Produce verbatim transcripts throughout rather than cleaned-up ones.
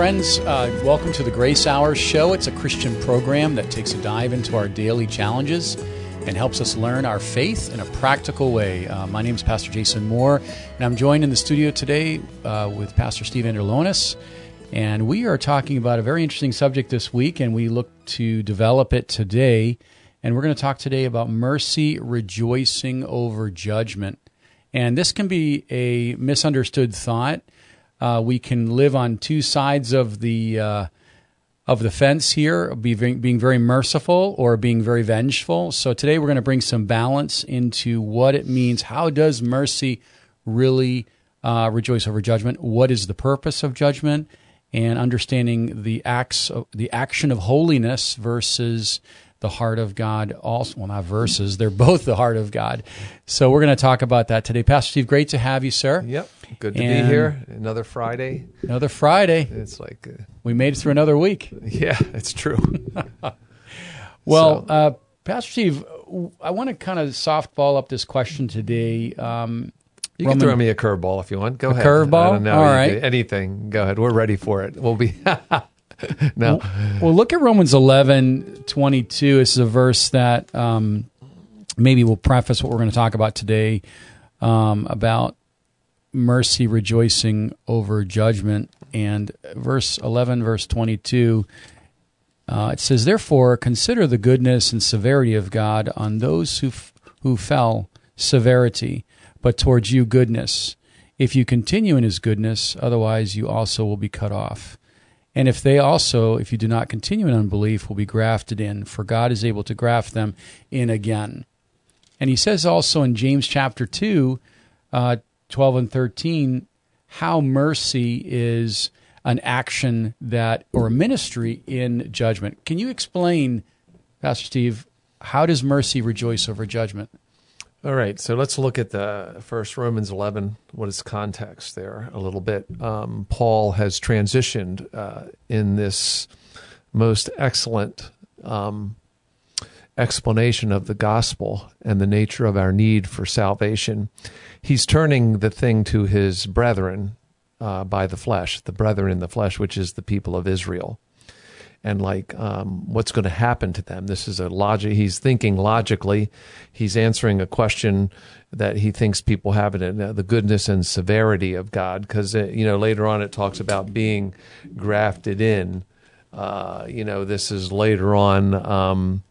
friends. Uh, welcome to the Grace Hour Show. It's a Christian program that takes a dive into our daily challenges and helps us learn our faith in a practical way. Uh, my name is Pastor Jason Moore, and I'm joined in the studio today uh, with Pastor Steve Anderlonis. And we are talking about a very interesting subject this week, and we look to develop it today. And we're going to talk today about mercy rejoicing over judgment. And this can be a misunderstood thought. Uh, we can live on two sides of the uh, of the fence here, be, being very merciful or being very vengeful. So today we're going to bring some balance into what it means. How does mercy really uh, rejoice over judgment? What is the purpose of judgment? And understanding the acts, of, the action of holiness versus the heart of God. Also, well, not verses; they're both the heart of God. So we're going to talk about that today. Pastor Steve, great to have you, sir. Yep, good to and be here. Another Friday. Another Friday. It's like uh, we made it through another week. Yeah, it's true. Well, so. uh, Pastor Steve, I want to kind of softball up this question today. Um, You Roman, can throw me a curveball if you want. Go a ahead. Curveball? I don't know. All right. Anything. Go ahead. We're ready for it. We'll be. No. Well, well, look at Romans eleven twenty-two. This is a verse that um, maybe will preface what we're going to talk about today um, about mercy rejoicing over judgment. And verse eleven, verse twenty-two, uh, it says, "Therefore, consider the goodness and severity of God on those who f- who fell, severity, but towards you goodness. If you continue in his goodness, otherwise you also will be cut off. And if they also, if you do not continue in unbelief, will be grafted in, for God is able to graft them in again." And he says also in James chapter two, uh, twelve and thirteen, how mercy is an action that, or a ministry in judgment. Can you explain, Pastor Steve, how does mercy rejoice over judgment? All right, so let's look at the first Romans eleven. What is context there a little bit? Um, Paul has transitioned uh, in this most excellent um, explanation of the gospel and the nature of our need for salvation. He's turning the thing to his brethren uh, by the flesh, the brethren in the flesh, which is the people of Israel. And like, um, what's going to happen to them? This is a logic. He's thinking logically. He's answering a question that he thinks people have in it, uh, the goodness and severity of God. Because, uh, you know, later on it talks about being grafted in. Uh, you know, this is later on, um,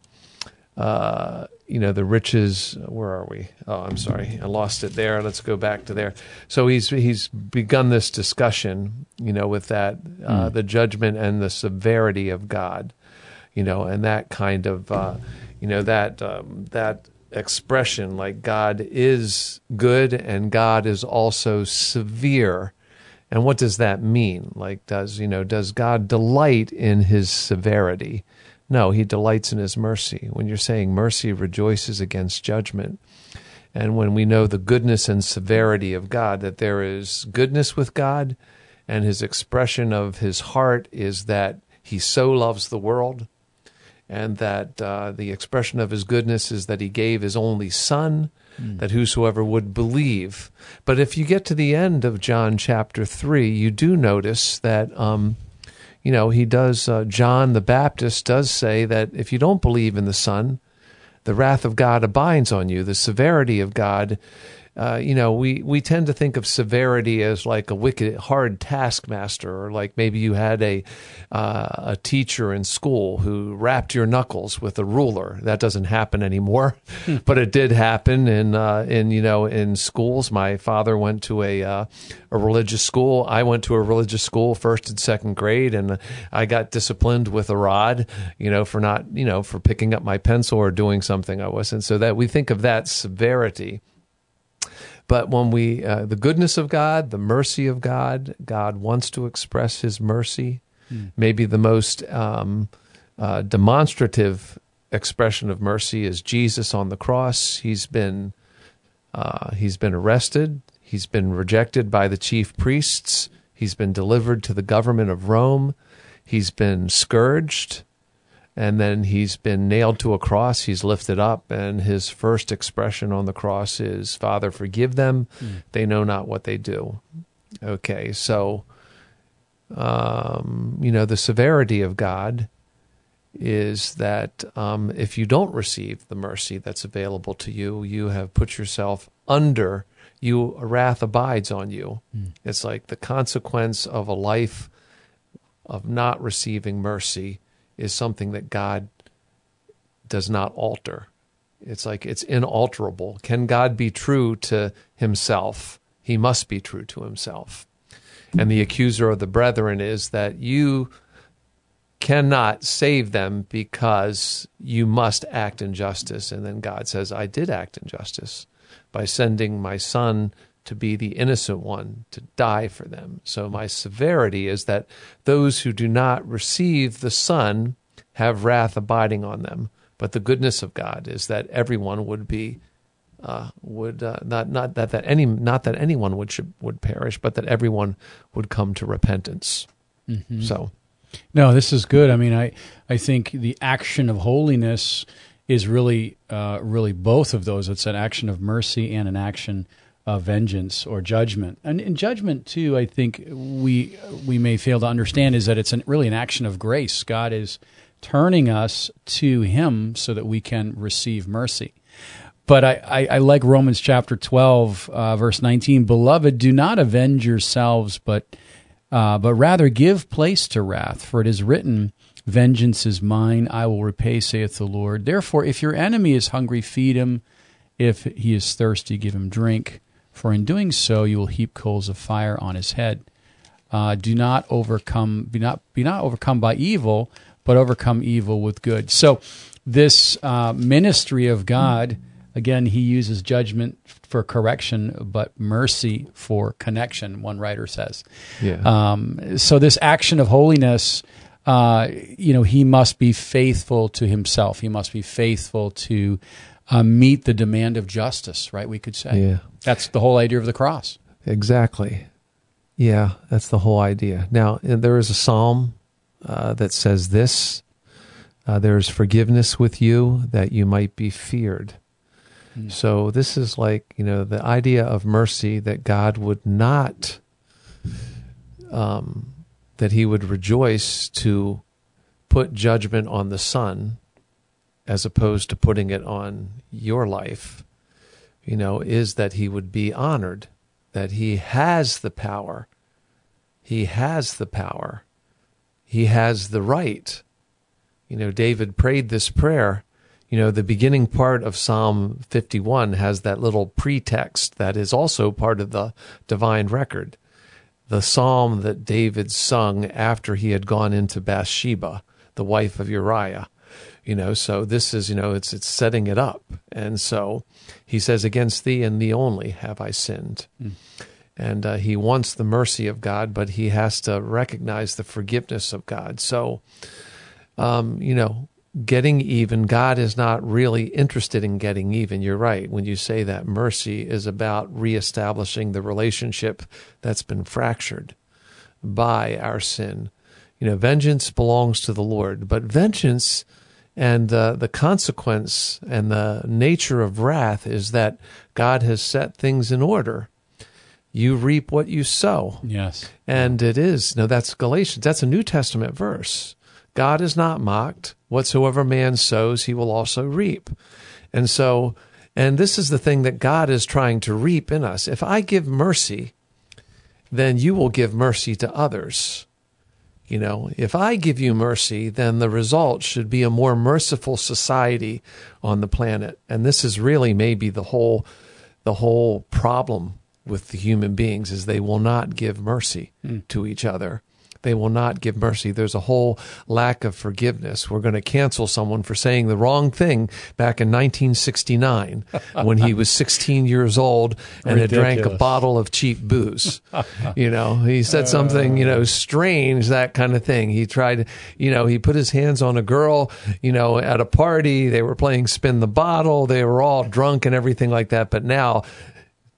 uh, you know, the riches, where are we? Oh, I'm sorry. I lost it there. Let's go back to there. So he's he's begun this discussion, you know, with that, uh, mm. the judgment and the severity of God, you know, and that kind of, uh, you know, that um, that expression, like God is good and God is also severe. And what does that mean? Like, does, you know, does God delight in his severity? No, he delights in his mercy. When you're saying mercy rejoices against judgment, and when we know the goodness and severity of God, that there is goodness with God, and his expression of his heart is that he so loves the world, and that uh, the expression of his goodness is that he gave his only Son, mm. that whosoever would believe. But if you get to the end of John chapter three, you do notice that um, You know, he does, uh, John the Baptist does say that if you don't believe in the Son, the wrath of God abides on you, the severity of God. Uh, you know, we, we tend to think of severity as like a wicked, hard taskmaster, or like maybe you had a uh, a teacher in school who rapped your knuckles with a ruler. That doesn't happen anymore, but it did happen in uh, in you know in schools. My father went to a uh, a religious school. I went to a religious school, first and second grade, and I got disciplined with a rod, you know, for not you know for picking up my pencil or doing something I wasn't. So that we think of that severity. But when we, uh, the goodness of God, the mercy of God, God wants to express his mercy. Mm. Maybe the most um, uh, demonstrative expression of mercy is Jesus on the cross. He's been, uh, he's been arrested. He's been rejected by the chief priests. He's been delivered to the government of Rome. He's been scourged. And then he's been nailed to a cross. He's lifted up, and his first expression on the cross is, "Father, forgive them. Mm. They know not what they do." Okay, so um, you know, the severity of God is that um, if you don't receive the mercy that's available to you, you have put yourself under, you wrath abides on you. Mm. It's like the consequence of a life of not receiving mercy is something that God does not alter. It's like it's inalterable. Can God be true to himself? He must be true to himself. And the accuser of the brethren is that you cannot save them because you must act in justice. And then God says, I did act in justice by sending my son to be the innocent one, to die for them. So my severity is that those who do not receive the son have wrath abiding on them. But the goodness of God is that everyone would be uh, would uh, not not that, that any not that anyone would should, would perish, but that everyone would come to repentance. Mm-hmm. So, no, this is good. I mean, I I think the action of holiness is really uh, really both of those. It's an action of mercy and an action of vengeance or judgment. And in judgment too, I think we we may fail to understand is that it's an, really an action of grace. God is turning us to him so that we can receive mercy. But I, I, I like Romans chapter twelve, uh, verse nineteen. Beloved, do not avenge yourselves, but uh, but rather give place to wrath. For it is written, vengeance is mine, I will repay, saith the Lord. Therefore, if your enemy is hungry, feed him. If he is thirsty, give him drink. For in doing so, you will heap coals of fire on his head. Uh, do not overcome, be not be not overcome by evil, but overcome evil with good. So this uh, ministry of God, again, he uses judgment for correction, but mercy for connection, one writer says. Yeah. Um, so this action of holiness, uh, you know, he must be faithful to himself. He must be faithful to uh, meet the demand of justice, right, we could say. Yeah. That's the whole idea of the cross. Exactly. Yeah, that's the whole idea. Now, there is a psalm Uh, that says this, uh, there is forgiveness with you that you might be feared. Mm. So this is like, you know, the idea of mercy, that God would not, um, that he would rejoice to put judgment on the Son as opposed to putting it on your life, you know, is that he would be honored, that he has the power. He has the power. He has the right. You know, David prayed this prayer. You know, the beginning part of Psalm fifty-one has that little pretext that is also part of the divine record. The psalm that David sung after he had gone into Bathsheba, the wife of Uriah. You know, so this is, you know, it's it's setting it up. And so he says, against thee and thee only have I sinned. Mm. And uh, he wants the mercy of God, but he has to recognize the forgiveness of God. So, um, you know, getting even, God is not really interested in getting even. You're right. When you say that mercy is about reestablishing the relationship that's been fractured by our sin. You know, vengeance belongs to the Lord, but vengeance and uh, the consequence and the nature of wrath is that God has set things in order. You reap what you sow. Yes. And it is, no, that's Galatians. That's a New Testament verse. God is not mocked. Whatsoever man sows, he will also reap. And so, and this is the thing that God is trying to reap in us. If I give mercy, then you will give mercy to others. You know, if I give you mercy, then the result should be a more merciful society on the planet. And this is really maybe the whole, the whole problem with the human beings is they will not give mercy mm. to each other. They will not give mercy. There's a whole lack of forgiveness. We're going to cancel someone for saying the wrong thing back in nineteen sixty-nine when he was sixteen years old and had drank a bottle of cheap booze. You know, he said something, you know, strange, that kind of thing. He tried, you know, he put his hands on a girl, you know, at a party. They were playing Spin the Bottle. They were all drunk and everything like that. But now,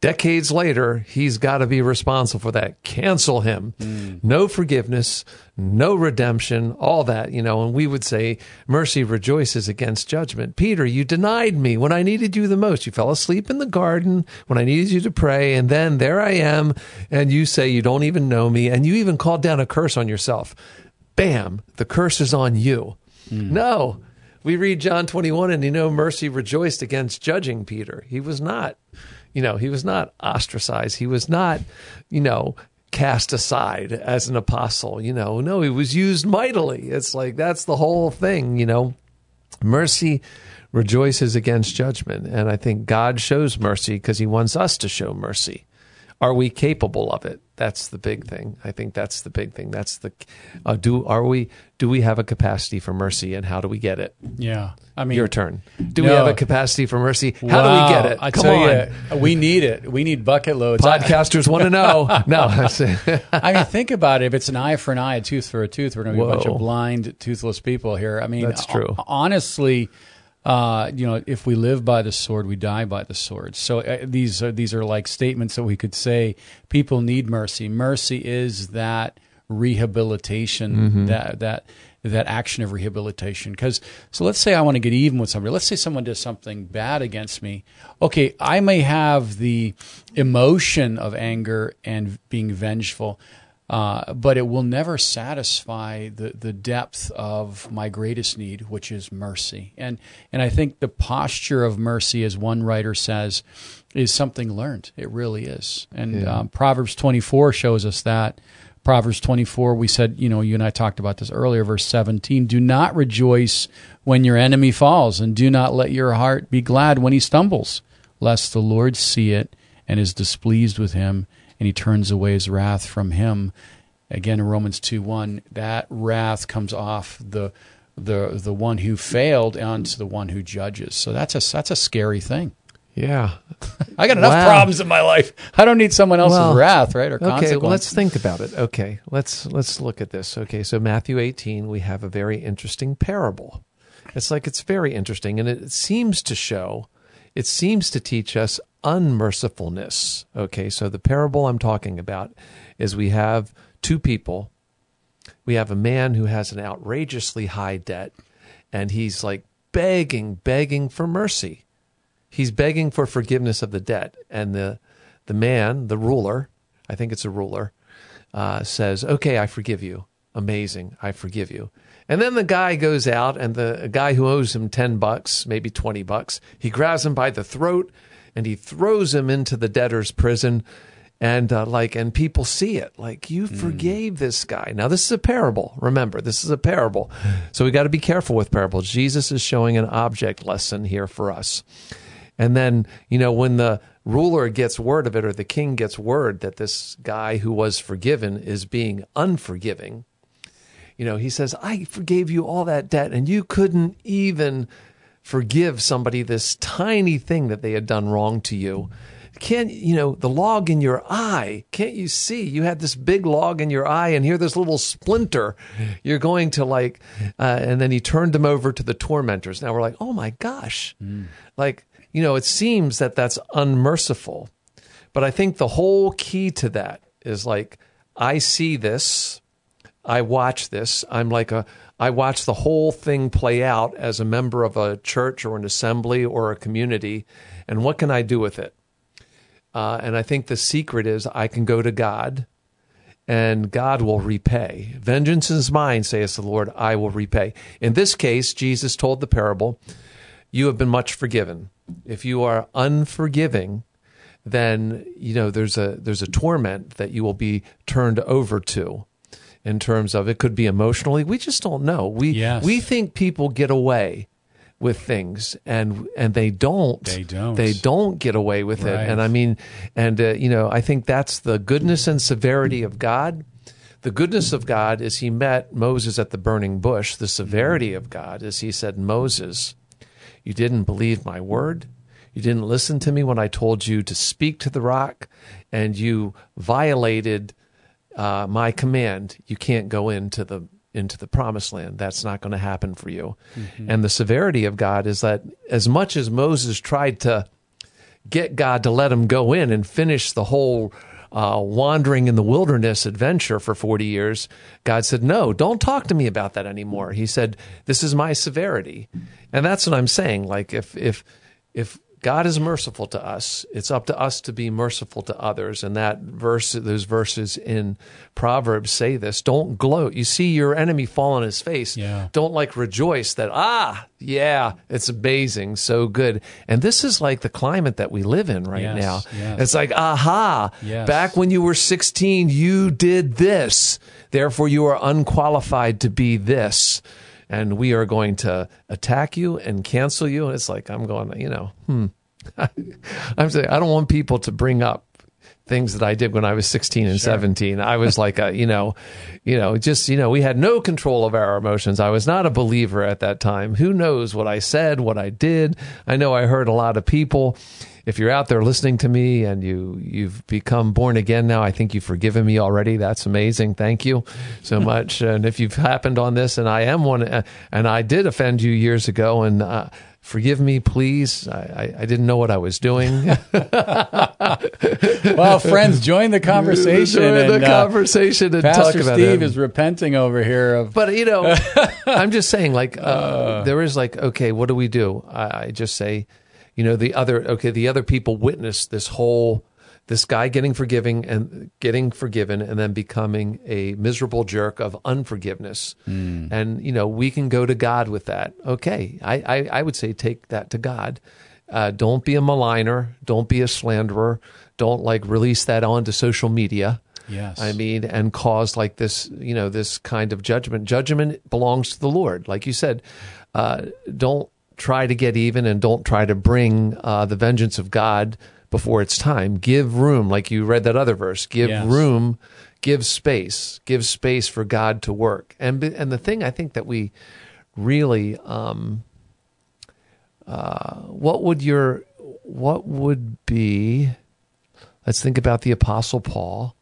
decades later, he's got to be responsible for that. Cancel him. Mm. No forgiveness, no redemption, all that, you know, and we would say mercy rejoices against judgment. Peter, you denied me when I needed you the most. You fell asleep in the garden when I needed you to pray, and then there I am, and you say you don't even know me, and you even called down a curse on yourself. Bam, the curse is on you. Mm. No, we read John twenty-one, and you know, mercy rejoiced against judging Peter. He was not, you know, he was not ostracized. He was not, you know, cast aside as an apostle. You know, no, he was used mightily. It's like, that's the whole thing, you know. Mercy rejoices against judgment. And I think God shows mercy because he wants us to show mercy. Are we capable of it? That's the big thing. I think that's the big thing. That's the uh, do are we do we have a capacity for mercy, and how do we get it? Yeah, I mean, your turn. Do no. we have a capacity for mercy? How wow. do we get it? I Come tell on, you, we need it. We need bucket loads. Podcasters want to know. No, I mean, think about it. If it's an eye for an eye, a tooth for a tooth, we're going to be Whoa. a bunch of blind, toothless people here. I mean, that's true. Honestly. Uh, you know, if we live by the sword, we die by the sword. So uh, these are these are like statements that we could say. People need mercy. Mercy is that rehabilitation, mm-hmm. that that that action of rehabilitation. Because so let's say I want to get even with somebody. Let's say someone does something bad against me. Okay, I may have the emotion of anger and being vengeful. Uh, but it will never satisfy the, the depth of my greatest need, which is mercy. And and I think the posture of mercy, as one writer says, is something learned. It really is. And yeah. um, Proverbs twenty-four shows us that. Proverbs twenty-four, we said, you know, you and I talked about this earlier, verse seventeen, do not rejoice when your enemy falls, and do not let your heart be glad when he stumbles, lest the Lord see it and is displeased with him, and he turns away his wrath from him. Again, in Romans two one, that wrath comes off the the the one who failed onto the one who judges. So that's a that's a scary thing. Yeah. I got enough wow. problems in my life. I don't need someone else's well, wrath, right, or consequence. Okay, well, let's think about it. Okay, let's let's look at this. Okay, so Matthew eighteen, we have a very interesting parable. It's like it's very interesting, and it seems to show, it seems to teach us unmercifulness. Okay, so the parable I'm talking about is we have two people. We have a man who has an outrageously high debt, and he's like begging, begging for mercy. He's begging for forgiveness of the debt. And the the man, the ruler, I think it's a ruler, uh, says, okay, I forgive you. Amazing, I forgive you. And then the guy goes out, and the guy who owes him ten bucks, maybe twenty bucks, he grabs him by the throat, and he throws him into the debtor's prison, and uh, like, and people see it, like, you mm. forgave this guy. Now, this is a parable. Remember, this is a parable, so we got to be careful with parables. Jesus is showing an object lesson here for us. And then, you know, when the ruler gets word of it, or the king gets word that this guy who was forgiven is being unforgiving, you know, he says, I forgave you all that debt, and you couldn't even forgive somebody this tiny thing that they had done wrong to you. Can't, you know, the log in your eye, can't you see? You had this big log in your eye, and here this little splinter. You're going to like, uh, and then he turned him over to the tormentors. Now we're like, oh my gosh. Mm. Like, you know, it seems that that's unmerciful. But I think the whole key to that is like, I see this, I watch this, I'm like a, I watch the whole thing play out as a member of a church or an assembly or a community, and what can I do with it? Uh, and I think the secret is I can go to God, and God will repay. Vengeance is mine, saith the Lord, I will repay. In this case, Jesus told the parable, you have been much forgiven. If you are unforgiving, then, you know, there's a there's a torment that you will be turned over to. In terms of, it could be emotionally, we just don't know. We yes. we think people get away with things, and and they don't. They don't. They don't get away with right. it. And I mean, and uh, you know, I think that's the goodness and severity of God. The goodness of God is he met Moses at the burning bush. The severity of God is he said, Moses, you didn't believe my word. You didn't listen to me when I told you to speak to the rock, and you violated Uh, my command. You can't go into the into the promised land. That's not going to happen for you. Mm-hmm. And the severity of God is that as much as Moses tried to, get God to let him go in and finish the whole uh, wandering in the wilderness adventure for forty years, God said, no, don't talk to me about that anymore. He said, this is my severity. And that's what I'm saying. Like if if if God is merciful to us, it's up to us to be merciful to others. And that verse, those verses in Proverbs say this. Don't gloat. You see your enemy fall on his face. Yeah. Don't like rejoice that, ah, yeah, it's amazing, so good. And this is like the climate that we live in right Yes, now. yes. It's like, aha, Yes. back when you were sixteen, you did this. Therefore, you are unqualified to be this. And we are going to attack you and cancel you. And it's like, I'm going, you know, hmm. I'm saying, I don't want people to bring up things that I did when I was sixteen and Sure. seventeen. I was like, a, you know, you know, just, you know, we had no control of our emotions. I was not a believer at that time. Who knows what I said, what I did? I know I hurt a lot of people. If you're out there listening to me and you, you've become born again now, I think you've forgiven me already. That's amazing. Thank you so much. And if you've happened on this, and I am one, uh, and I did offend you years ago, and uh, forgive me, please. I, I, I didn't know what I was doing. Well, friends, join the conversation. Join and, the uh, conversation and Pastor talk about Steve it. is repenting over here of But, you know, I'm just saying, like, uh, there is like, okay, what do we do? I, I just say, you know, the other, okay, the other people witnessed this whole, this guy getting forgiving and getting forgiven and then becoming a miserable jerk of unforgiveness. Mm. And, you know, we can go to God with that. Okay. I, I, I would say take that to God. Uh, don't be a maligner. Don't be a slanderer. Don't like release that onto social media. Yes. I mean, and cause like this, you know, this kind of judgment. Judgment belongs to the Lord. Like you said, uh, don't try to get even and don't try to bring uh, the vengeance of God before it's time. Give room, like you read that other verse, give Yes. room, give space, give space for God to work. And and the thing I think that we really, um, uh, what would your, what would be, let's think about the Apostle Paul.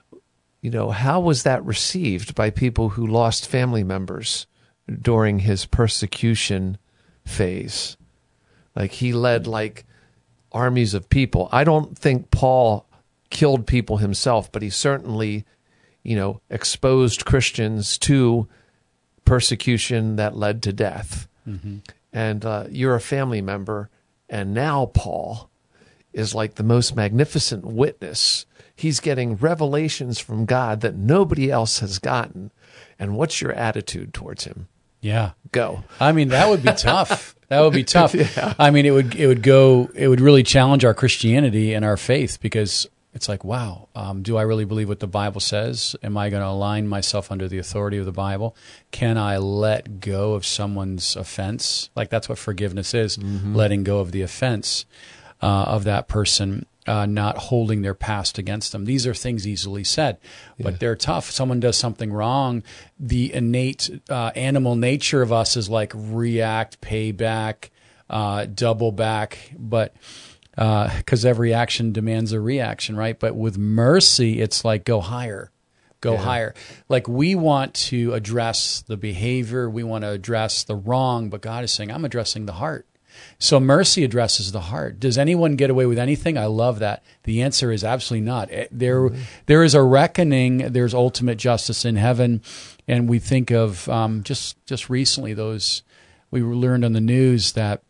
You know, how was that received by people who lost family members during his persecution phase? Like he led like armies of people. I don't think Paul killed people himself, but he certainly, you know, exposed Christians to persecution that led to death. Mm-hmm. And uh, you're a family member, and now Paul is like the most magnificent witness. He's getting revelations from God that nobody else has gotten. And what's your attitude towards him? Yeah. Go. I mean, that would be tough. That would be tough. Yeah. I mean, it would it would go it would really challenge our Christianity and our faith, because it's like, wow, um, do I really believe what the Bible says? Am I going to align myself under the authority of the Bible? Can I let go of someone's offense? Like that's what forgiveness is, mm-hmm. letting go of the offense uh, of that person. Uh, not holding their past against them. These are things easily said, but yeah. they're tough. Someone does something wrong. The innate uh, animal nature of us is like react, pay back, uh, double back, but because uh, every action demands a reaction, right? But with mercy, it's like go higher. Go yeah. higher. Like we want to address the behavior, we want to address the wrong, but God is saying, I'm addressing the heart. So mercy addresses the heart. Does anyone get away with anything? I love that. The answer is absolutely not. There, mm-hmm. there is a reckoning. There's ultimate justice in heaven, and we think of um, just just recently those we learned on the news that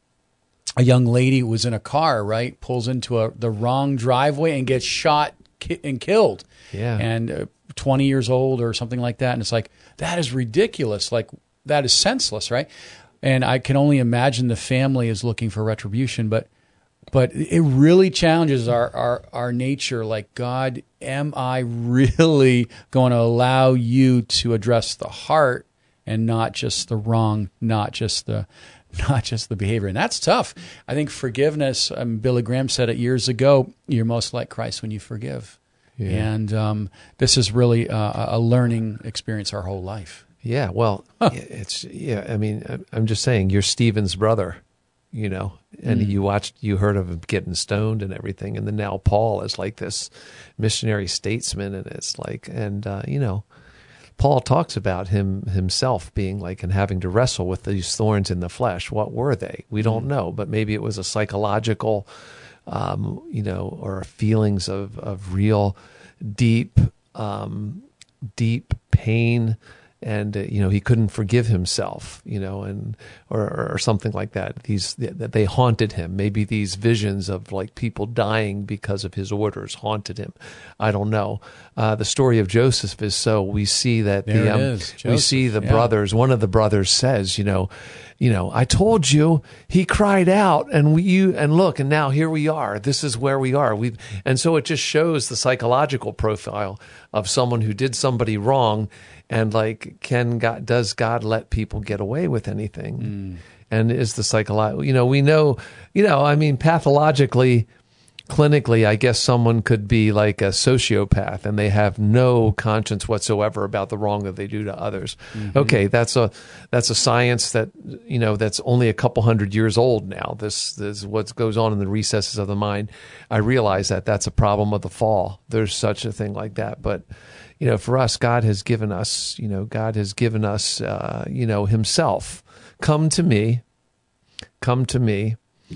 a young lady was in a car, right, pulls into a, the wrong driveway and gets shot ki- and killed. Yeah, and uh, twenty years old or something like that. And it's like that is ridiculous. Like that is senseless, right? And I can only imagine the family is looking for retribution, but but it really challenges our, our, our nature. Like, God, am I really going to allow you to address the heart and not just the wrong, not just the not just the behavior? And that's tough. I think forgiveness, um, Billy Graham said it years ago, you're most like Christ when you forgive. Yeah. And um, this is really a, a learning experience our whole life. Yeah, well, huh. it's yeah. I mean, I'm just saying, you're Stephen's brother, you know, and mm. you watched, you heard of him getting stoned and everything, and then now Paul is like this missionary statesman, and it's like, and uh, you know, Paul talks about him himself being like and having to wrestle with these thorns in the flesh. What were they? We don't mm. know, but maybe it was a psychological um, you know, or feelings of, of real deep, um, deep pain. And, uh, you know, he couldn't forgive himself, you know, and, or, or something like that. These, that they haunted him. Maybe these visions of like people dying because of his orders haunted him. I don't know. Uh, the story of Joseph is so we see that there the, um, it is. Joseph, we see the yeah. brothers, one of the brothers says, you know, you know, I told you, he cried out and we, you, and look, and now here we are. This is where we are. We've, and so it just shows the psychological profile of someone who did somebody wrong. And like, can God, does God let people get away with anything? Mm. And is the psychological, you know, we know, you know, I mean, pathologically, clinically, I guess someone could be like a sociopath and they have no conscience whatsoever about the wrong that they do to others. Mm-hmm. Okay. That's a, that's a science that, you know, that's only a couple hundred years old now. This, this is what goes on in the recesses of the mind. I realize that that's a problem of the fall. There's such a thing like that. But, you know, for us, God has given us, you know, God has given us, uh, you know, himself. Come to me, come to me.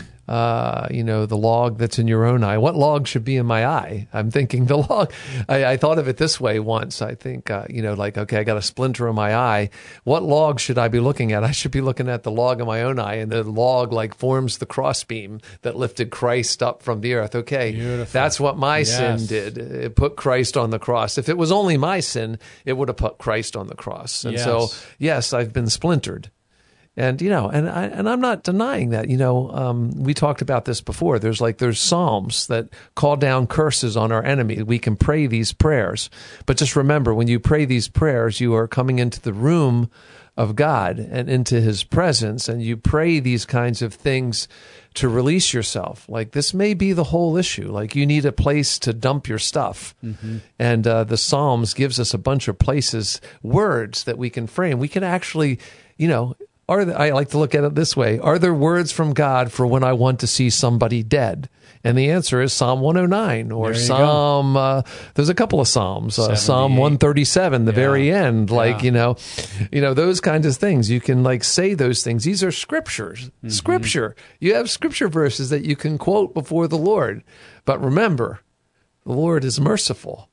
Uh, you know, the log that's in your own eye. What log should be in my eye? I'm thinking the log. I, I thought of it this way once. I think, uh, you know, like, okay, I got a splinter in my eye. What log should I be looking at? I should be looking at the log in my own eye, and the log like forms the crossbeam that lifted Christ up from the earth. Okay, Beautiful. That's what my yes. sin did. It put Christ on the cross. If it was only my sin, it would have put Christ on the cross. And yes. so, yes, I've been splintered. And, you know, and I, and I'm not denying that, you know, um, we talked about this before. There's like, there's Psalms that call down curses on our enemy. We can pray these prayers, but just remember, when you pray these prayers, you are coming into the room of God and into his presence, and you pray these kinds of things to release yourself. Like, this may be the whole issue. Like, you need a place to dump your stuff. Mm-hmm. And uh, the Psalms gives us a bunch of places, words that we can frame. We can actually, you know, Are there, I like to look at it this way. Are there words from God for when I want to see somebody dead? And the answer is Psalm one oh nine or Psalm, uh, there's a couple of Psalms, uh, Psalm one thirty-seven, the yeah. very end, like, yeah. you know, you know, those kinds of things. You can like say those things. These are scriptures, mm-hmm. scripture. You have scripture verses that you can quote before the Lord. But remember, the Lord is merciful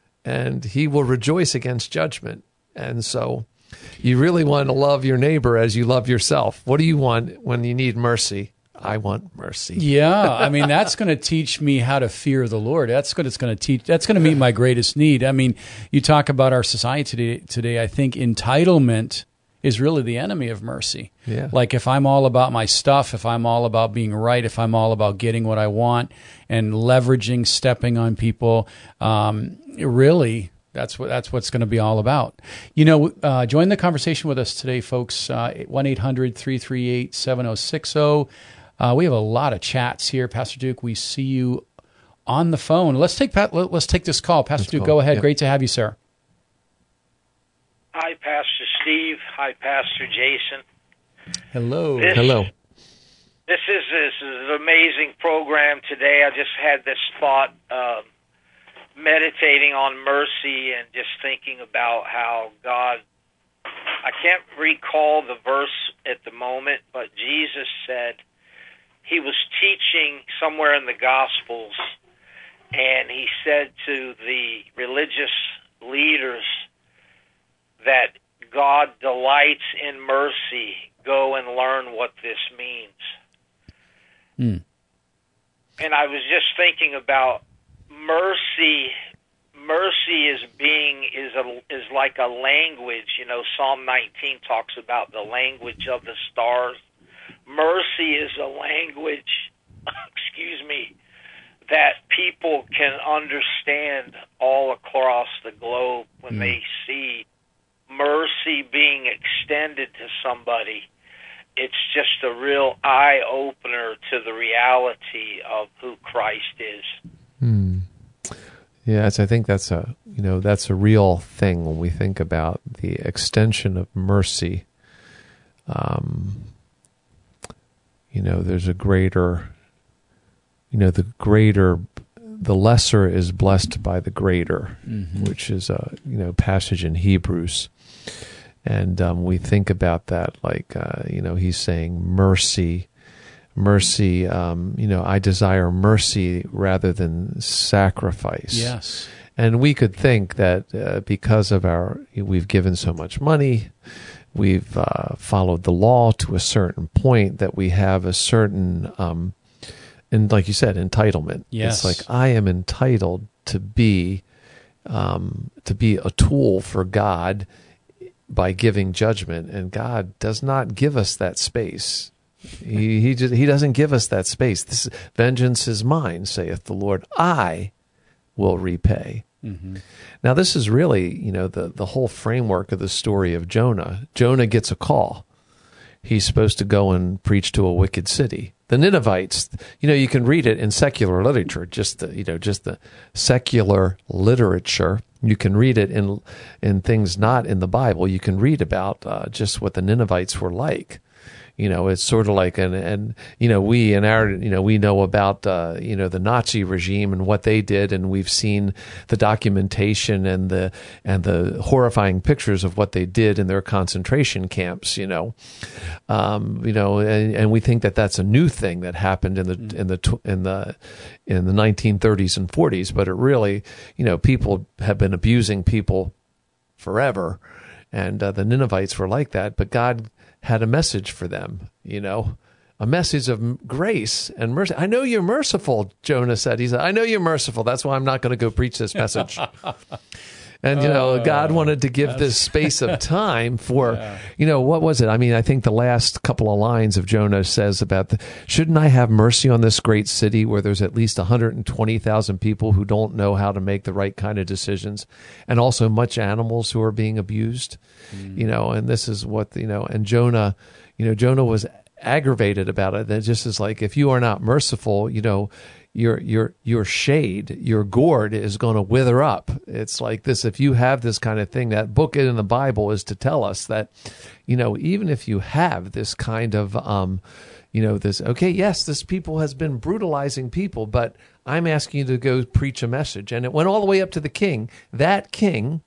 and he will rejoice against judgment. And so you really want to love your neighbor as you love yourself. What do you want when you need mercy? I want mercy. Yeah, I mean, that's going to teach me how to fear the Lord. That's what it's going to teach. That's going to meet my greatest need. I mean, you talk about our society today, today. I think entitlement is really the enemy of mercy. Yeah. Like, if I'm all about my stuff, if I'm all about being right, if I'm all about getting what I want and leveraging, stepping on people, um, really, That's what that's what's going to be all about. You know, uh, join the conversation with us today, folks. Uh, one eight hundred three three eight seven oh six oh. Uh, we have a lot of chats here, Pastor Duke. We see you on the phone. Let's take let's take this call, Pastor let's Duke. Call. Go ahead. Yep. Great to have you, sir. Hi, Pastor Steve. Hi, Pastor Jason. Hello. This, Hello. This is this is an amazing program today. I just had this thought. Um, meditating on mercy and just thinking about how God, I can't recall the verse at the moment, but Jesus said he was teaching somewhere in the Gospels, and he said to the religious leaders that God delights in mercy. Go and learn what this means. Mm. And I was just thinking about Mercy, mercy is being is a is like a language. You know, Psalm nineteen talks about the language of the stars. Mercy is a language, excuse me, that people can understand all across the globe when mm. they see mercy being extended to somebody. It's just a real eye opener to the reality of who Christ is. Hmm. Yes, I think that's a you know that's a real thing when we think about the extension of mercy. Um, you know, there's a greater, you know, the greater, the lesser is blessed by the greater, mm-hmm. which is a you know passage in Hebrews, and um, we think about that like uh, you know he's saying mercy. mercy, um, you know, I desire mercy rather than sacrifice. Yes. And we could think that uh, because of our, we've given so much money, we've uh, followed the law to a certain point, that we have a certain, um, and like you said, entitlement. Yes. It's like, I am entitled to be, um, to be a tool for God by giving judgment, and God does not give us that space. He he just, he doesn't give us that space. This vengeance is mine, saith the Lord. I will repay. Mm-hmm. Now, this is really, you know, the, the whole framework of the story of Jonah. Jonah gets a call. He's supposed to go and preach to a wicked city. The Ninevites, you know, you can read it in secular literature, just the, you know, just the secular literature. You can read it in in things not in the Bible. You can read about uh, just what the Ninevites were like. You know, it's sort of like, an, and, you know, we in our, you know, we know about, uh, you know, the Nazi regime and what they did, and we've seen the documentation and the, and the horrifying pictures of what they did in their concentration camps, you know, um, you know, and, and we think that that's a new thing that happened in the, mm. in the, in the, in the nineteen thirties and forties, but it really, you know, people have been abusing people forever. And uh, the Ninevites were like that, but God had a message for them, you know, a message of grace and mercy. I know you're merciful, Jonah said. He said, I know you're merciful. That's why I'm not going to go preach this message. And, you know, God wanted to give this space of time for, yeah. you know, what was it? I mean, I think the last couple of lines of Jonah says about, the, shouldn't I have mercy on this great city where there's at least one hundred twenty thousand people who don't know how to make the right kind of decisions, and also much animals who are being abused, mm. you know, and this is what, you know, and Jonah, you know, Jonah was aggravated about it. That just is like, if you are not merciful, you know, your your your shade, your gourd is going to wither up. It's like this, if you have this kind of thing, that book in the Bible is to tell us that, you know, even if you have this kind of, um, you know, this, okay, yes, this people has been brutalizing people, but I'm asking you to go preach a message. And it went all the way up to the king. That king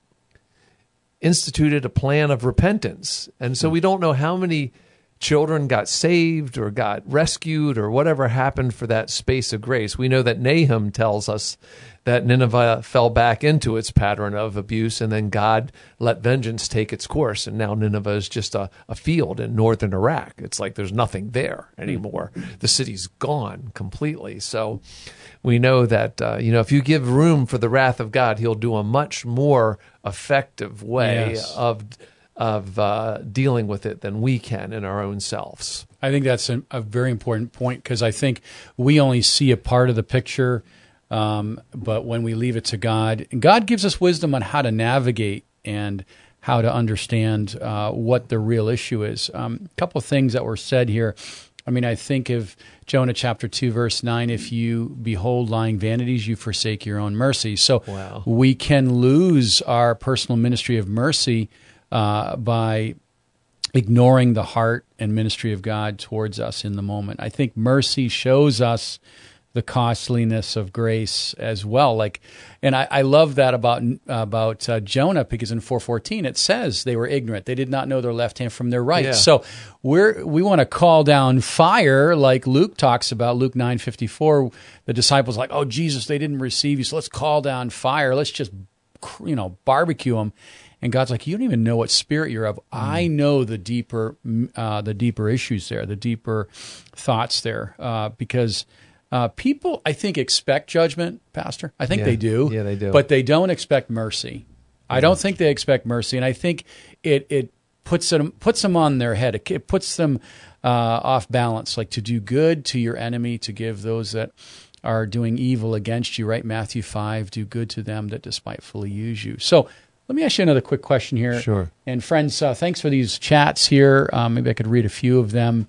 instituted a plan of repentance. And so we don't know how many children got saved or got rescued or whatever happened for that space of grace. We know that Nahum tells us that Nineveh fell back into its pattern of abuse, and then God let vengeance take its course. And now Nineveh is just a, a field in northern Iraq. It's like there's nothing there anymore. The city's gone completely. So we know that, uh, you know, if you give room for the wrath of God, he'll do a much more effective way yes. of of uh, dealing with it than we can in our own selves. I think that's a, a very important point, because I think we only see a part of the picture, um, but when we leave it to God, and God gives us wisdom on how to navigate and how to understand uh, what the real issue is. Um, a couple of things that were said here. I mean, I think of Jonah chapter two, verse nine, if you behold lying vanities, you forsake your own mercy. So wow. we can lose our personal ministry of mercy Uh, by ignoring the heart and ministry of God towards us in the moment. I think mercy shows us the costliness of grace as well. Like, and I, I love that about about uh, Jonah, because in four fourteen it says they were ignorant; they did not know their left hand from their right. Yeah. So we're we want to call down fire, like Luke talks about. Luke nine fifty four. The disciples are like, oh Jesus, they didn't receive you, so let's call down fire. Let's just, you know, barbecue them. And God's like, you don't even know what spirit you're of. Mm. I know the deeper, uh, the deeper issues there, the deeper thoughts there, uh, because uh, people, I think, expect judgment, Pastor. I think yeah. they do. Yeah, they do. But they don't expect mercy. Yeah. I don't think they expect mercy, and I think it it puts them puts them on their head. It, it puts them uh, off balance, like to do good to your enemy, to give those that are doing evil against you. Right, Matthew five, do good to them that despitefully use you. So. Let me ask you another quick question here. Sure. And friends, uh, thanks for these chats here. Um, maybe I could read a few of them.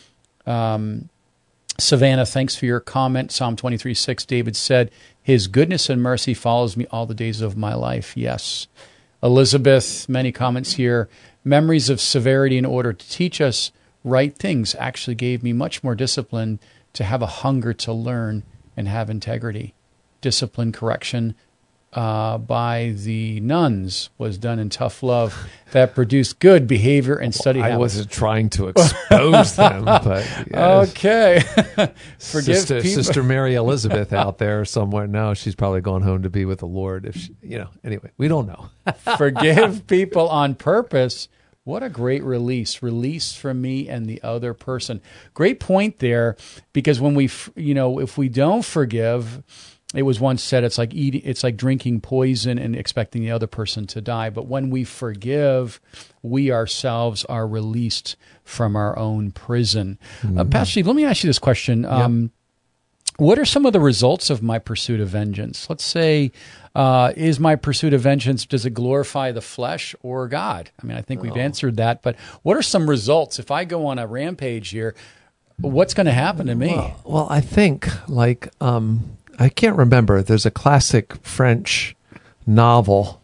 Um, Savannah, thanks for your comment. Psalm twenty-three six, David said, his goodness and mercy follows me all the days of my life. Yes. Elizabeth, many comments here. Memories of severity in order to teach us right things actually gave me much more discipline to have a hunger to learn and have integrity. Discipline, correction, uh, by the nuns was done in tough love that produced good behavior and study I habits. wasn't trying to expose them, but yes. Okay. Forgive Sister, people. Sister Mary Elizabeth out there somewhere. No, she's probably gone home to be with the Lord. If she, you know, anyway, we don't know. Forgive people on purpose. What a great release. Release from me and the other person. Great point there, because when we, f- you know, if we don't forgive, it was once said it's like eating, it's like drinking poison and expecting the other person to die. But when we forgive, we ourselves are released from our own prison. Mm-hmm. Uh, Pastor Steve, let me ask you this question. Um, yep. What are some of the results of my pursuit of vengeance? Let's say, uh, is my pursuit of vengeance, does it glorify the flesh or God? I mean, I think we've oh. answered that, but what are some results? If I go on a rampage here, what's going to happen to me? Well, well I think, like, um, I can't remember, there's a classic French novel,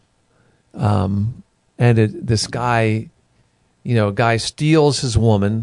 um, and it, this guy, you know, a guy steals his woman,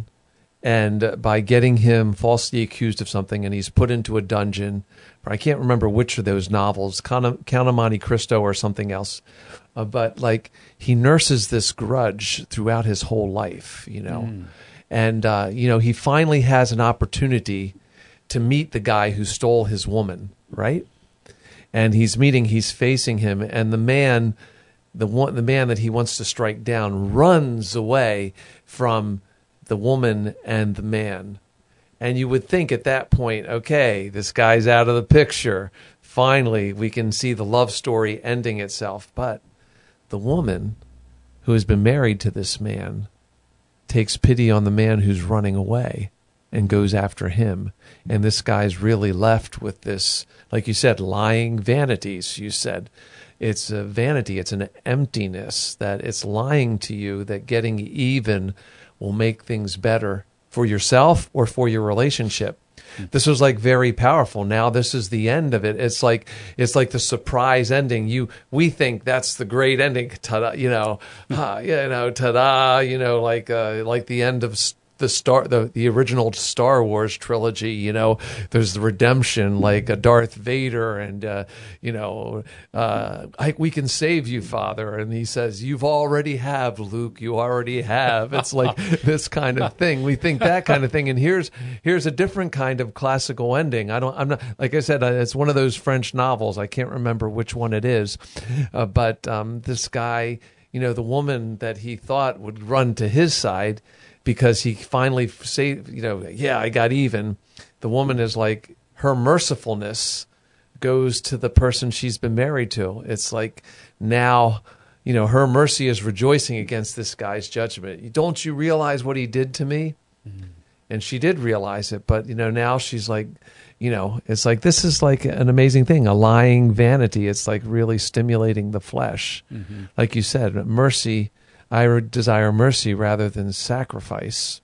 and by getting him falsely accused of something, and he's put into a dungeon. I can't remember which of those novels, Count of, Count of Monte Cristo or something else. Uh, but like he nurses this grudge throughout his whole life, you know. Mm. And, uh, you know, he finally has an opportunity to meet the guy who stole his woman, right? And he's meeting, he's facing him, and the man, the one, the man that he wants to strike down runs away from the woman and the man. And you would think at that point, okay, this guy's out of the picture. Finally, we can see the love story ending itself. But the woman who has been married to this man takes pity on the man who's running away and goes after him. And this guy's really left with this, like you said, lying vanities, you said. It's a vanity. It's an emptiness that it's lying to you that getting even will make things better for yourself or for your relationship. This was like very powerful. Now this is the end of it. It's like it's like the surprise ending. You we think that's the great ending. Ta-da, you know, uh, you know, ta-da, you know, like uh, like the end of the star the, the original Star Wars trilogy. You know, there's the redemption, like a Darth Vader, and uh, you know, uh, I, we can save you, Father. And he says, "You've already have, Luke. You already have." It's like this kind of thing. We think that kind of thing, and here's here's a different kind of classical ending. I don't. I'm not like I said. It's one of those French novels. I can't remember which one it is, uh, but um, this guy, you know, the woman that he thought would run to his side, because he finally say, you know, yeah, I got even. The woman is like, her mercifulness goes to the person she's been married to. It's like now, you know, her mercy is rejoicing against this guy's judgment. Don't you realize what he did to me? Mm-hmm. And she did realize it, but, you know, now she's like, you know, it's like, this is like an amazing thing, a lying vanity. It's like really stimulating the flesh. Mm-hmm. Like you said, mercy, I desire mercy rather than sacrifice.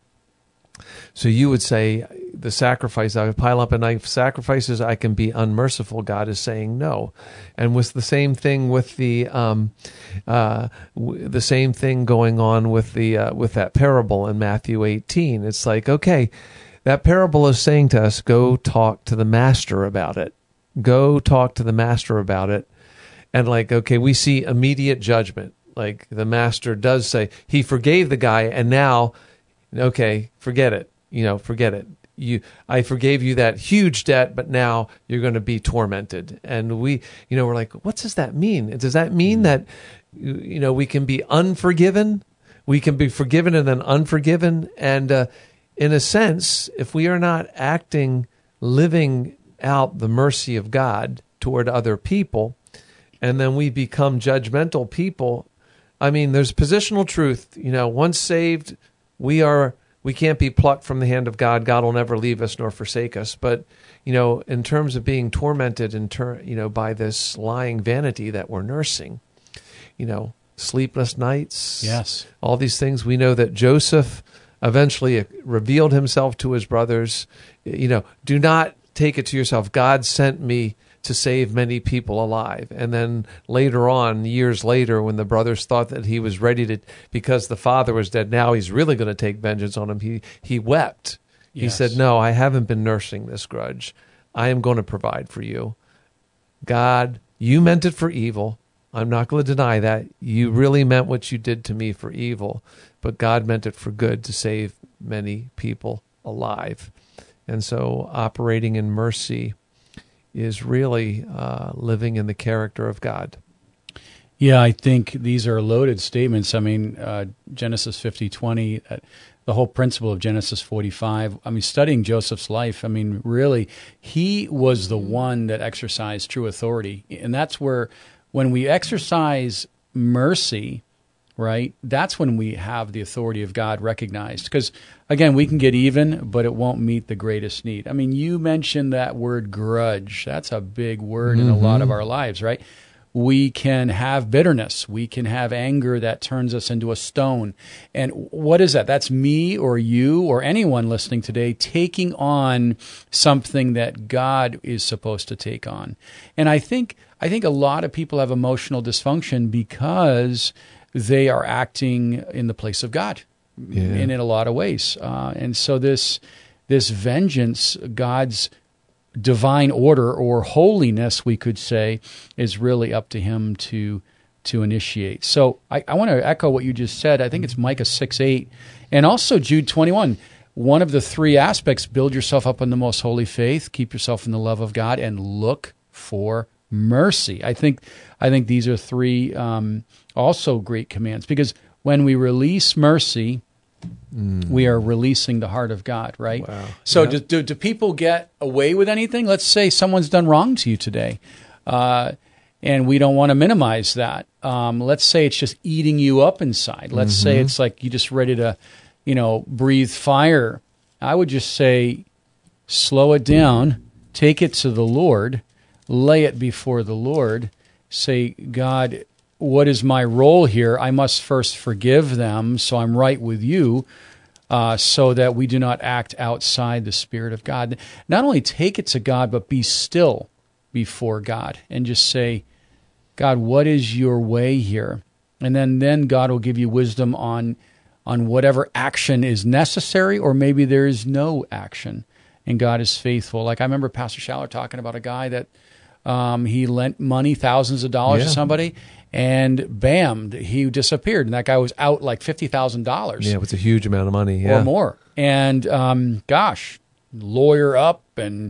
So you would say the sacrifice, I would pile up enough sacrifices, I can be unmerciful. God is saying no. And with the same thing with the um, uh, w- the same thing going on with the uh, with that parable in Matthew eighteen. It's like, okay, that parable is saying to us, go talk to the master about it. Go talk to the master about it. And like, okay, we see immediate judgment. Like the master does say, he forgave the guy, and now, okay, forget it. You know, forget it. You, I forgave you that huge debt, but now you're going to be tormented. And we, you know, we're like, what does that mean? Does that mean that, you know, we can be unforgiven? We can be forgiven and then unforgiven? And uh, in a sense, if we are not acting, living out the mercy of God toward other people, and then we become judgmental people, I mean, there's positional truth. You know, once saved, we are we can't be plucked from the hand of God. God will never leave us nor forsake us. But, you know, in terms of being tormented in ter- you know, by this lying vanity that we're nursing, you know, sleepless nights, yes, all these things. We know that Joseph eventually revealed himself to his brothers. You know, do not take it to yourself. God sent me to save many people alive. And then later on, years later, when the brothers thought that he was ready to, because the father was dead, now he's really going to take vengeance on him, he he wept. Yes. He said, no, I haven't been nursing this grudge. I am going to provide for you. God you meant it for evil. I'm not going to deny that. You really meant what you did to me for evil, but God meant it for good to save many people alive. And so operating in mercy is really uh, living in the character of God. Yeah, I think these are loaded statements. I mean, uh, Genesis fifty twenty, uh, the whole principle of Genesis forty-five. I mean, studying Joseph's life, I mean, really, he was the one that exercised true authority. And that's where, when we exercise mercy, right, that's when we have the authority of God recognized. Because, again, we can get even, but it won't meet the greatest need. I mean, you mentioned that word grudge. That's a big word mm-hmm. in a lot of our lives, right? We can have bitterness. We can have anger that turns us into a stone. And what is that? That's me or you or anyone listening today taking on something that God is supposed to take on. And I think I think a lot of people have emotional dysfunction because they are acting in the place of God, yeah. and in a lot of ways. Uh, and so this this vengeance, God's divine order or holiness, we could say, is really up to him to to initiate. So I, I want to echo what you just said. I think it's Micah six eight and also Jude twenty-one. One of the three aspects: build yourself up in the most holy faith, keep yourself in the love of God, and look for mercy. I think I think these are three um, also great commands, because when we release mercy, Mm. we are releasing the heart of God, right? Wow. So Yep. do, do, do people get away with anything? Let's say someone's done wrong to you today, uh, and we don't want to minimize that. Um, let's say it's just eating you up inside. Let's Mm-hmm. say it's like you just ready to, you know, breathe fire. I would just say, slow it down, take it to the Lord, lay it before the Lord, say, God, what is my role here? I must first forgive them so I'm right with you, uh, so that we do not act outside the Spirit of God. Not only take it to God, but be still before God and just say, God, what is your way here? And then, then God will give you wisdom on, on whatever action is necessary, or maybe there is no action, and God is faithful. Like I remember Pastor Schaller talking about a guy that um, he lent money, thousands of dollars Yeah. to somebody, and bam, he disappeared. And that guy was out like fifty thousand dollars. Yeah, it was a huge amount of money. Yeah. Or more. And um, gosh, lawyer up and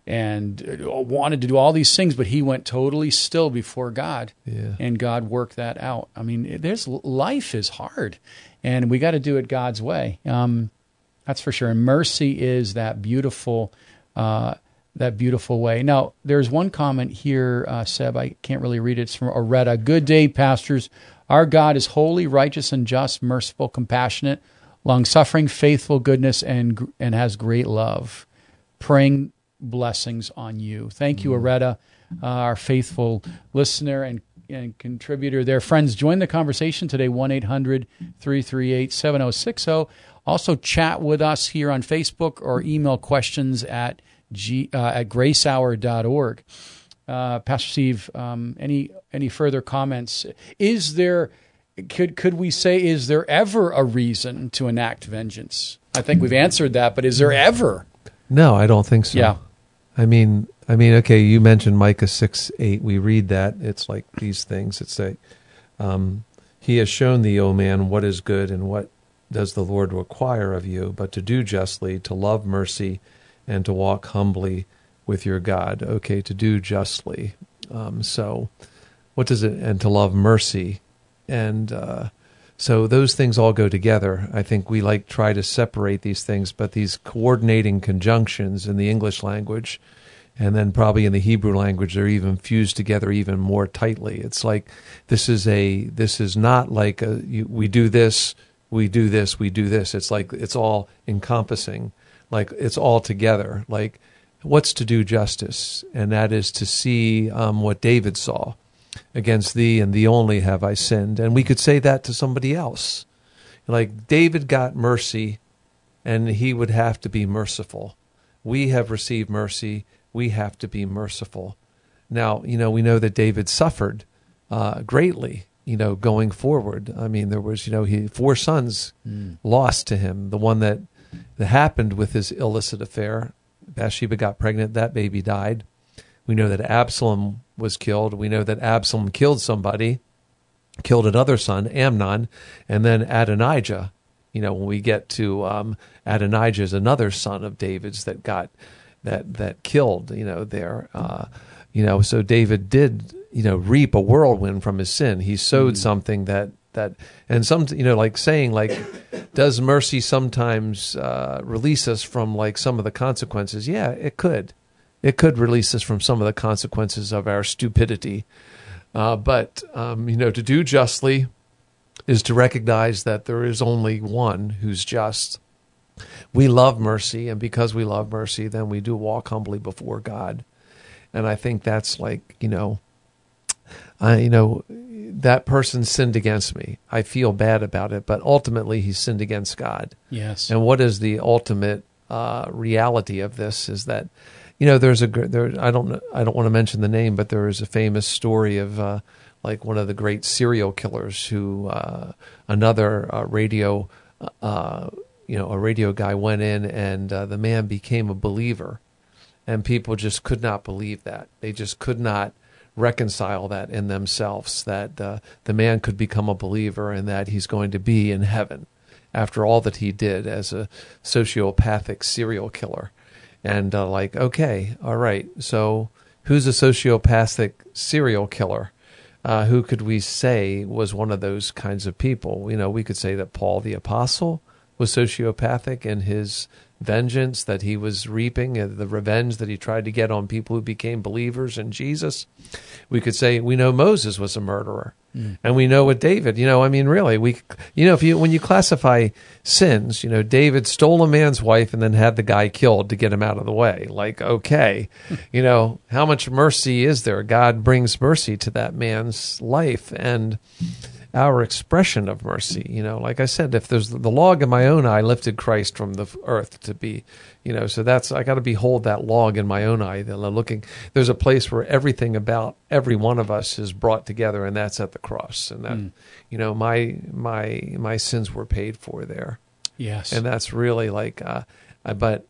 and wanted to do all these things, but he went totally still before God. Yeah. And God worked that out. I mean, there's life is hard, and we got to do it God's way. Um, that's for sure. And mercy is that beautiful uh that beautiful way. Now, there's one comment here, uh, Seb, I can't really read it. It's from Oretta. Good day, pastors. Our God is holy, righteous, and just, merciful, compassionate, long-suffering, faithful, goodness, and and has great love. Praying blessings on you. Thank you, Oretta, uh, our faithful listener and, and contributor there. Friends, join the conversation today, one eight hundred three three eight seven oh six oh. Also, chat with us here on Facebook or email questions at G, uh, at grace hour dot org. Uh, Pastor Steve, um, any any further comments? Is there, could could we say, is there ever a reason to enact vengeance? I think we've answered that, but is there ever? No, I don't think so. Yeah. I mean, I mean, okay, you mentioned Micah six eight. We read that. It's like these things. It's a, um, he has shown thee, O man, what is good and what does the Lord require of you, but to do justly, to love mercy, and to walk humbly with your God. Okay, to do justly. Um, so what does it, and to love mercy. And uh, so those things all go together. I think we like try to separate these things, but these coordinating conjunctions in the English language, and then probably in the Hebrew language, they're even fused together even more tightly. It's like, this is a, this is not like a, you, we do this, we do this, we do this. It's like, it's all encompassing. Like it's all together. Like, what's to do justice? And that is to see um, what David saw. Against thee and thee only have I sinned. And we could say that to somebody else. Like David got mercy, and he would have to be merciful. We have received mercy. We have to be merciful. Now, you know, we know that David suffered uh, greatly, you know, going forward. I mean, there was, you know, he four sons mm. lost to him. The one that that happened with his illicit affair, Bathsheba got pregnant, that baby died. We know that Absalom was killed. We know that Absalom killed somebody, killed another son, Amnon, and then Adonijah. You know, when we get to um, Adonijah is another son of David's that got that that killed. You know, there. Uh, you know, so David did you know reap a whirlwind from his sin. He sowed mm. something that that, and some you know like saying like, does mercy sometimes uh, release us from like some of the consequences? Yeah, it could. It could release us from some of the consequences of our stupidity. Uh, but, um, you know, to do justly is to recognize that there is only one who's just. We love mercy, and because we love mercy, then we do walk humbly before God. And I think that's like, you know, I, you know, that person sinned against me. I feel bad about it, but ultimately he sinned against God. Yes. And what is the ultimate uh, reality of this is that, you know, there's a there. I don't I don't want to mention the name, but there is a famous story of uh, like one of the great serial killers who uh, another uh, radio, uh, you know, a radio guy went in and uh, the man became a believer, and people just could not believe that. They just could not reconcile that in themselves, that uh, the man could become a believer and that he's going to be in heaven after all that he did as a sociopathic serial killer. And uh, like, okay, all right, so who's a sociopathic serial killer? Uh, who could we say was one of those kinds of people? You know, we could say that Paul the Apostle was sociopathic in his vengeance that he was reaping, uh, the revenge that he tried to get on people who became believers in Jesus. We could say we know Moses was a murderer. Mm. And we know what David, you know, I mean, really, we, you know, if you, when you classify sins, you know, David stole a man's wife and then had the guy killed to get him out of the way. Like, okay, you know, how much mercy is there? God brings mercy to that man's life. And our expression of mercy, you know, like I said, if there's the log in my own eye lifted Christ from the earth to be, you know, so that's, I got to behold that log in my own eye. That I'm looking, there's a place where everything about every one of us is brought together, and that's at the cross. And that, mm. you know, my, my, my sins were paid for there. Yes. And that's really like, uh, but,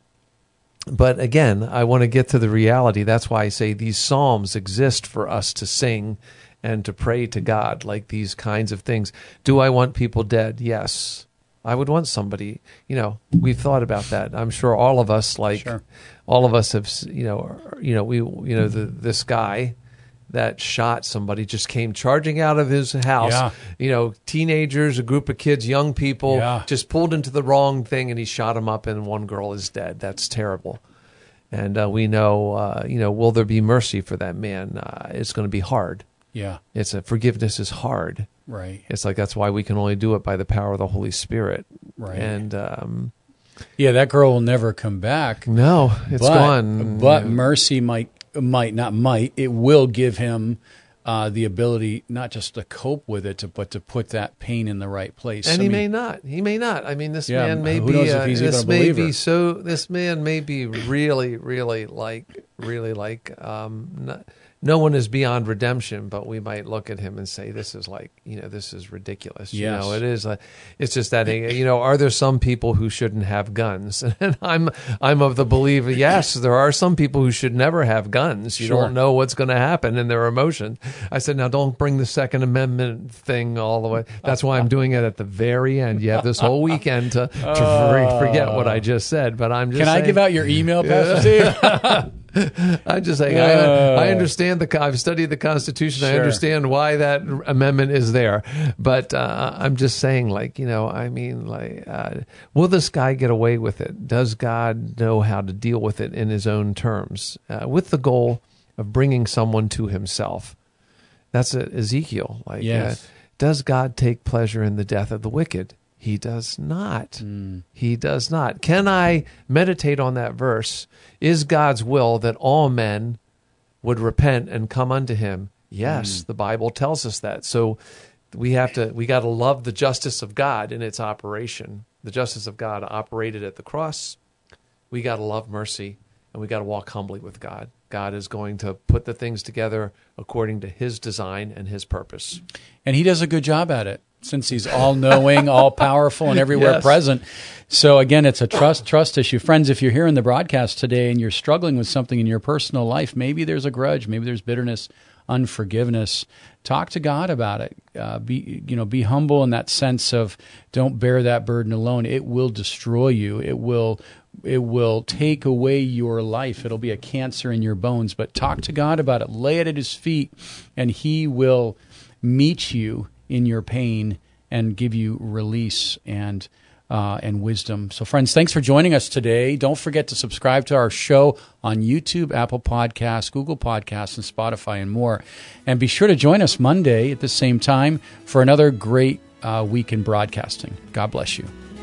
but again, I want to get to the reality. That's why I say these Psalms exist for us to sing and to pray to God, like these kinds of things. Do I want people dead? Yes. I would want somebody, you know, we've thought about that. I'm sure all of us, like, sure. all of us have, you know, you know, we, you know, the, this guy that shot somebody just came charging out of his house, yeah. you know, teenagers, a group of kids, young people, yeah. just pulled into the wrong thing, and he shot him up, and one girl is dead. That's terrible. And uh, we know, uh, you know, will there be mercy for that man? Uh, it's going to be hard. Yeah. It's a forgiveness is hard. Right. It's like, that's why we can only do it by the power of the Holy Spirit. Right. And, um, yeah, that girl will never come back. No, it's but, gone. But yeah. mercy might, might, not might, it will give him uh, the ability not just to cope with it, to, but to put that pain in the right place. And I he mean, may not. He may not. I mean, this yeah, man may who be, knows if uh, he's this even a may believer. be so, this man may be really, really like, really like, um, not, no one is beyond redemption, but we might look at him and say, this is like, you know, this is ridiculous. Yes. You know, it is, uh, it's just that, you know, are there some people who shouldn't have guns? And I'm, I'm of the belief, yes, there are some people who should never have guns. You Sure. don't know what's going to happen in their emotion. I said, now don't bring the Second Amendment thing all the way. That's why I'm doing it at the very end. You have this whole weekend to, to Oh. forget what I just said, but I'm just Can saying, I give out your email, Pastor Steve? I'm just saying, Uh, I, I understand the, I've studied the Constitution. I Sure. understand why that amendment is there. But uh, I'm just saying, like, you know, I mean, like, uh, will this guy get away with it? Does God know how to deal with it in his own terms, uh, with the goal of bringing someone to himself? That's a, Ezekiel. Like, Yes. uh, does God take pleasure in the death of the wicked? He does not. Mm. He does not. Can I meditate on that verse? Is God's will that all men would repent and come unto him? Yes, mm. the Bible tells us that. So we have to, we got to love the justice of God in its operation. The justice of God operated at the cross. We got to love mercy, and we got to walk humbly with God. God is going to put the things together according to his design and his purpose. And he does a good job at it, since he's all-knowing, all-powerful, and everywhere Yes. present. So again, it's a trust trust issue. Friends, if you're hearing the broadcast today and you're struggling with something in your personal life, maybe there's a grudge, maybe there's bitterness, unforgiveness, talk to God about it. Uh, be you know be humble in that sense of don't bear that burden alone. It will destroy you. It will it will take away your life. It'll be a cancer in your bones. But talk to God about it. Lay it at His feet, and He will meet you in your pain and give you release and uh, and wisdom. So, friends, thanks for joining us today. Don't forget to subscribe to our show on YouTube, Apple Podcasts, Google Podcasts, and Spotify, and more. And be sure to join us Monday at the same time for another great uh, week in broadcasting. God bless you.